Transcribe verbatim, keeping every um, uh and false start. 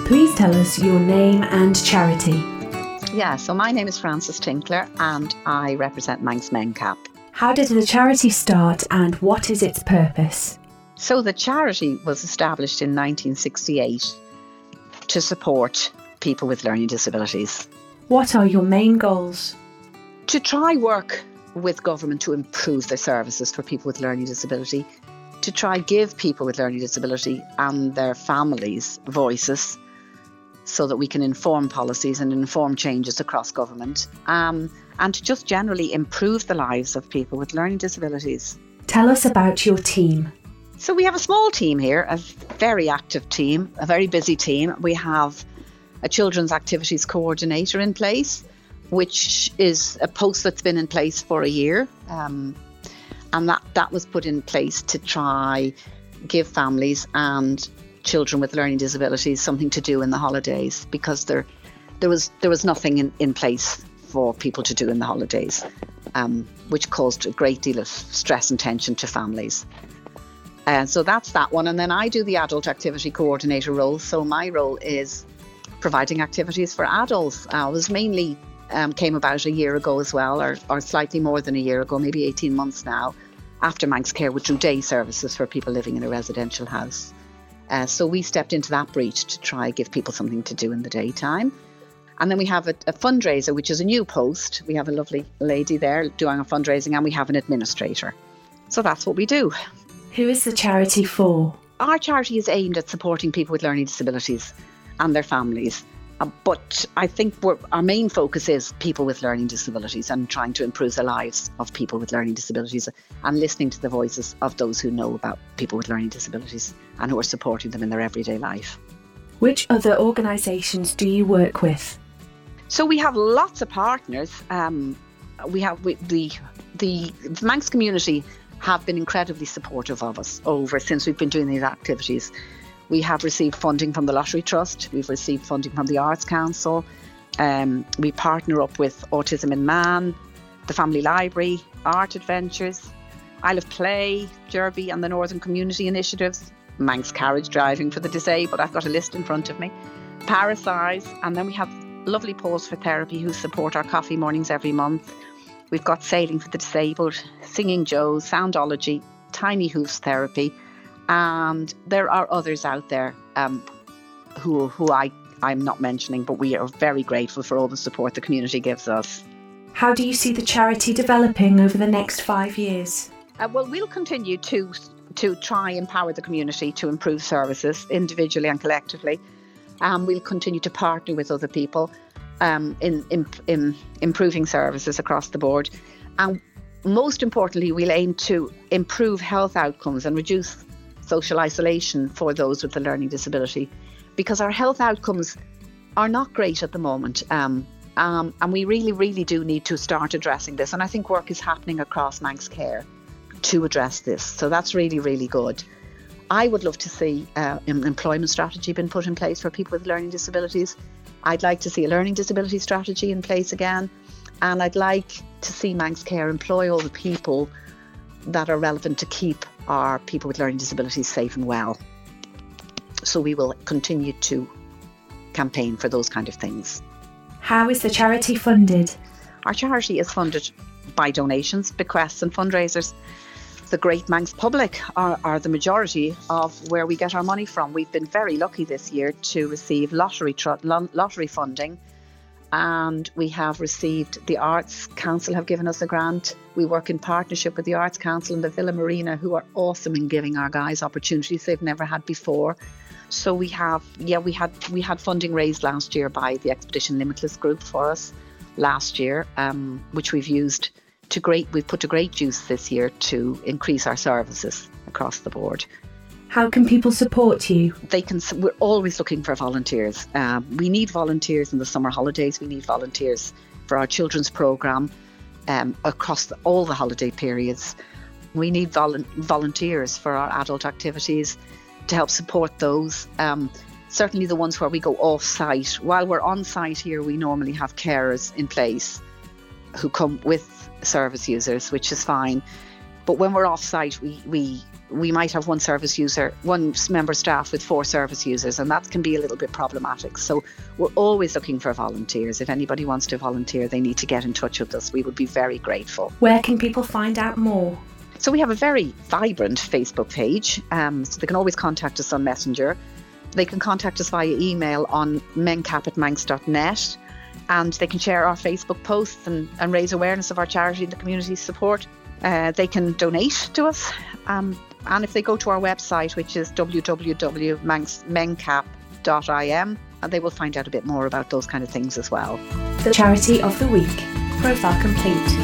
Please tell us your name and charity. Yeah, so my name is Frances Tinkler and I represent Manx MenCap. How did the charity start and what is its purpose? So the charity was established in nineteen sixty-eight to support people with learning disabilities. What are your main goals? To try work with government to improve their services for people with learning disability, to try give people with learning disability and their families voices so that we can inform policies and inform changes across government, um, and to just generally improve the lives of people with learning disabilities. Tell us about your team. So we have a small team here, a very active team, a very busy team. We have a children's activities coordinator in place, which is a post that's been in place for a year. Um, and that, that was put in place to try give families and children with learning disabilities something to do in the holidays, because there there was there was nothing in, in place for people to do in the holidays, um, which caused a great deal of stress and tension to families. Uh, so that's that one. And then I do the adult activity coordinator role. So my role is providing activities for adults. Uh, it was mainly um, came about a year ago as well, or, or slightly more than a year ago, maybe eighteen months now, after Manx Care, which drew day services for people living in a residential house. Uh, so we stepped into that breach to try give people something to do in the daytime. And then we have a, a fundraiser, which is a new post. We have a lovely lady there doing our fundraising, and we have an administrator. So that's what we do. Who is the charity for? Our charity is aimed at supporting people with learning disabilities and their families. Uh, but I think we're, our main focus is people with learning disabilities and trying to improve the lives of people with learning disabilities and listening to the voices of those who know about people with learning disabilities and who are supporting them in their everyday life. Which other organisations do you work with? So we have lots of partners. Um, we have we, the, the the Manx community have been incredibly supportive of us over since we've been doing these activities. We have received funding from the Lottery Trust. We've received funding from the Arts Council. Um, we partner up with Autism in Man, the Family Library, Art Adventures, Isle of Play, Derby and the Northern Community Initiatives, Manx Carriage Driving for the Disabled. I've got a list in front of me. Parasize. And then we have Lovely Pause for Therapy, who support our coffee mornings every month. We've got Sailing for the Disabled, Singing Joe's, Soundology, Tiny Hoofs Therapy. And there are others out there um, who who I, I'm not mentioning, but we are very grateful for all the support the community gives us. How do you see the charity developing over the next five years? Uh, well, we'll continue to to try and empower the community to improve services individually and collectively. Um, we'll continue to partner with other people um, in, in, in improving services across the board. And most importantly, we'll aim to improve health outcomes and reduce social isolation for those with a learning disability, because our health outcomes are not great at the moment, um, um, and we really, really do need to start addressing this. And I think work is happening across Manx Care to address this, so that's really, really good. I would love to see uh, an employment strategy being put in place for people with learning disabilities. I'd like to see a learning disability strategy in place again, and I'd like to see Manx Care employ all the people that are relevant to keep our people with learning disabilities safe and well. So we will continue to campaign for those kind of things. How is the charity funded? Our charity is funded by donations, bequests and fundraisers. The great Manx public are, are the majority of where we get our money from. We've been very lucky this year to receive lottery tr- lottery funding, and we have received, the Arts Council have given us a grant. We work in partnership with the Arts Council and the Villa Marina, who are awesome in giving our guys opportunities they've never had before. So we have, yeah, we had we had funding raised last year by the Expedition Limitless group for us last year, um, which we've used to great, we've put to great use this year to increase our services across the board. How can people support you? They can. We're always looking for volunteers. Um, we need volunteers in the summer holidays. We need volunteers for our children's programme um, across the, all the holiday periods. We need vol- volunteers for our adult activities to help support those. Um, certainly the ones where we go off-site. While we're on-site here, we normally have carers in place who come with service users, which is fine. But when we're off-site, we, we we might have one service user, one member staff with four service users, and that can be a little bit problematic. So we're always looking for volunteers. If anybody wants to volunteer, they need to get in touch with us. We would be very grateful. Where can people find out more? So we have a very vibrant Facebook page, um, so they can always contact us on Messenger. They can contact us via email on mencap at manx dot net, and they can share our Facebook posts and, and raise awareness of our charity and the community support. Uh, they can donate to us, um, and if they go to our website, which is w w w dot mencap dot i m, and they will find out a bit more about those kind of things as well. The Charity of the Week. Profile complete.